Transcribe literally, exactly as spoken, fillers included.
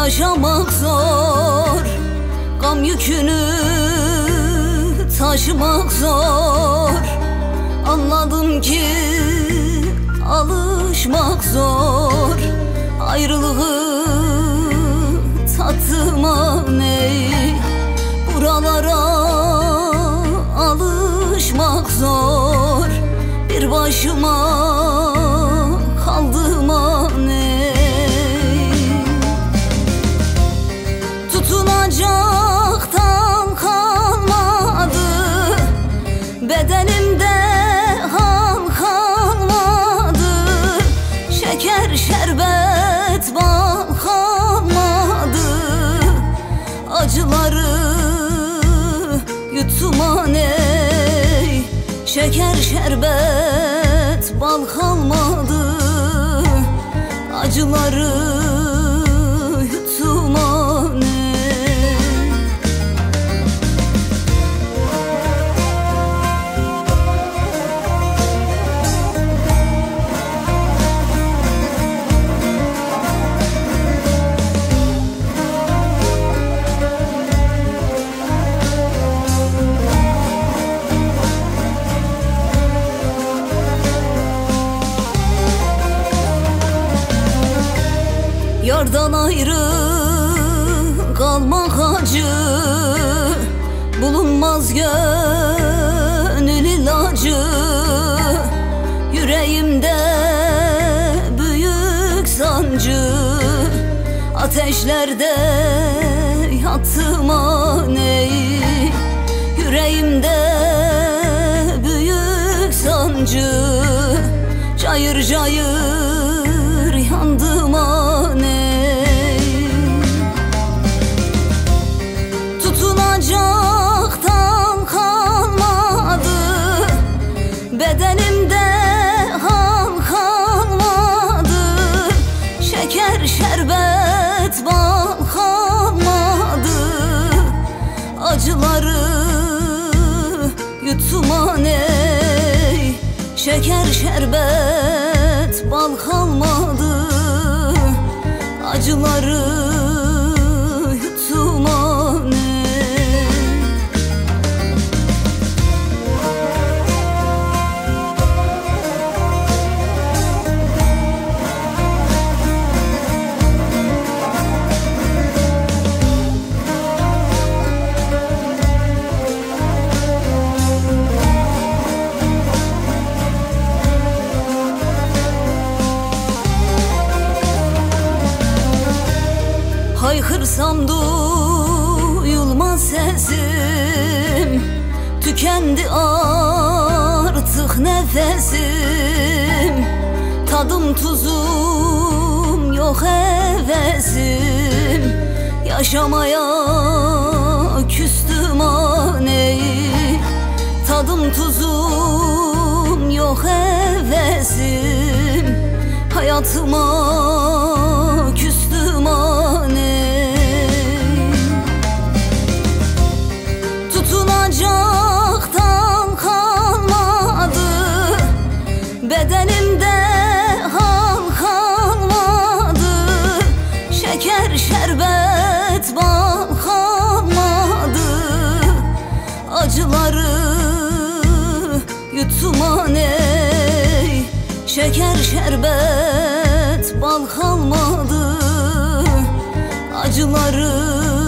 Yaşamak zor, gam yükünü taşımak zor. Anladım ki alışmak zor. Ayrılığı tattım ey, buralara alışmak zor. Bir başıma kaldım ey, tutunacaktan kalmadı bedenimde, hal kalmadı. Şeker, şerbet, bal kalmadı. Acıları yuttum ey, şeker, şerbet, bal kalmadı. Acıları yuttum ey. Yardan ayrı kalmak acı, bulunmaz gönül ilacı. Yüreğimde büyük sancı, ateşlerde yattım ey. Yüreğimde büyük sancı, cayır cayır yandım ey. Tutunacaktan kalmadı bedenimde, hal kalmadı. Şeker, şerbet, bal kalmadı. Acıları yuttum ey, şeker, şerbet, bal kalmadı. Acıları yuttum ey. Haykırsam duyulmaz sesim, tükendi artık nefesim. Tadım tuzum yok, hevesim. Yaşamaya küstüm ey, tadım tuzum yok, hevesim. Hayatıma küstüm ey. Tutunacaktan kalmadı bedenimde, hal kalmadı. Şeker, şerbet, bal kalmadı. Acıları yuttum ey, şeker, şerbet, bal kalmadı. Acıları